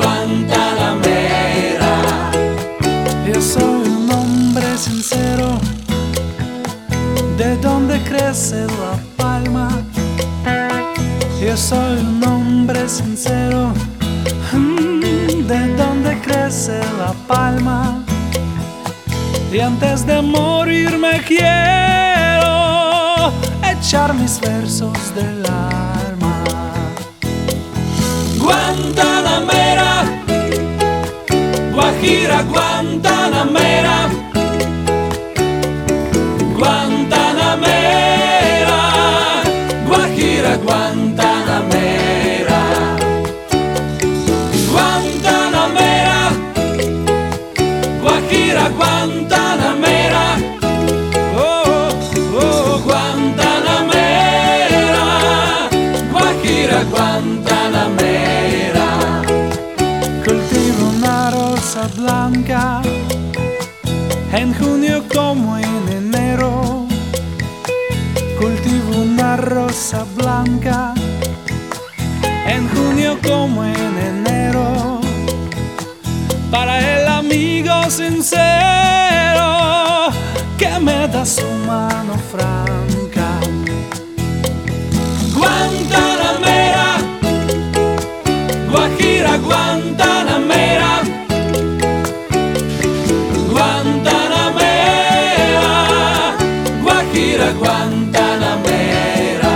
Guantanamera. Yo soy un hombre sincero, de donde crece la palma. Yo soy un hombre sincero, de donde crece la palma. Y antes de morir me quiero echar mis versos del alma. Guantanamera, Guajira, Guantanamera, Guantanamera, Guajira, Guantanamera, Guantanamera, Guajira, Guantanamera, Oh, oh, Guantanamera, Guajira, Guantanamera. cultivo una rosa blanca en junio como en enero. Cultivo una rosa blanca en junio como en enero, para el amigo sincero que me da su mano franca. Guantanamera, Guajira, Guantanamera, Guantanamera, Guajira, Guantanamera.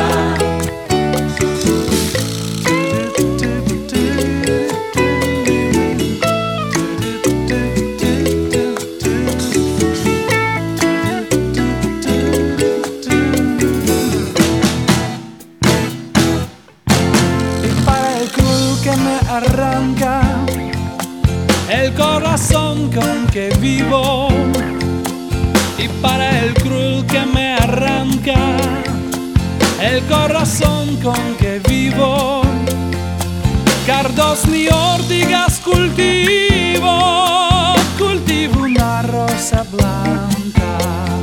Y para el cruel que me arranca el corazón con que vivo, y para el cruel que me arranca el corazón con que vivo, cardos ni ortigas cultivo, cultivo una rosa blanca.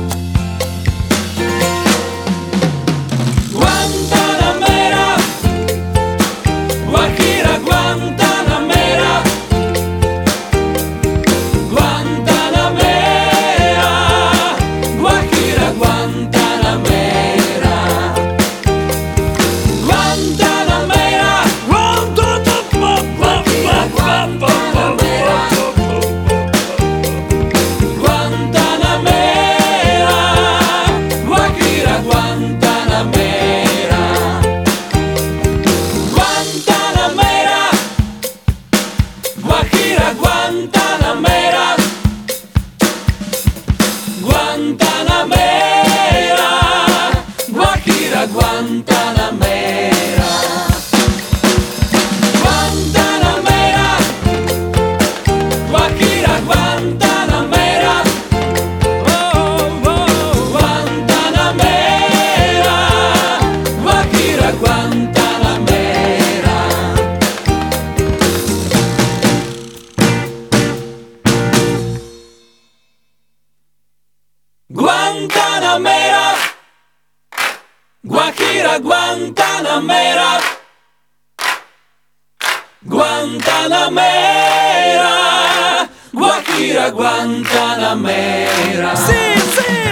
Guantanamera, Guajira, Guantanamera, Guantanamera, Guajira, Guantanamera, Guantanamera, Guajira, Guantanamera, Guantanamera, Guajira, Guantanamera, Guantanamera, Guajira, Guantanamera, Guantanamera, Guajira, Guantanamera, Guantanamera, Guajira, Guantanamera, Oh, oh, Guantanamera, Guajira, Guantanamera. Guantanamera, Guajira, Guantanamera, Guantanamera, Guajira, Guantanamera. sí, sí.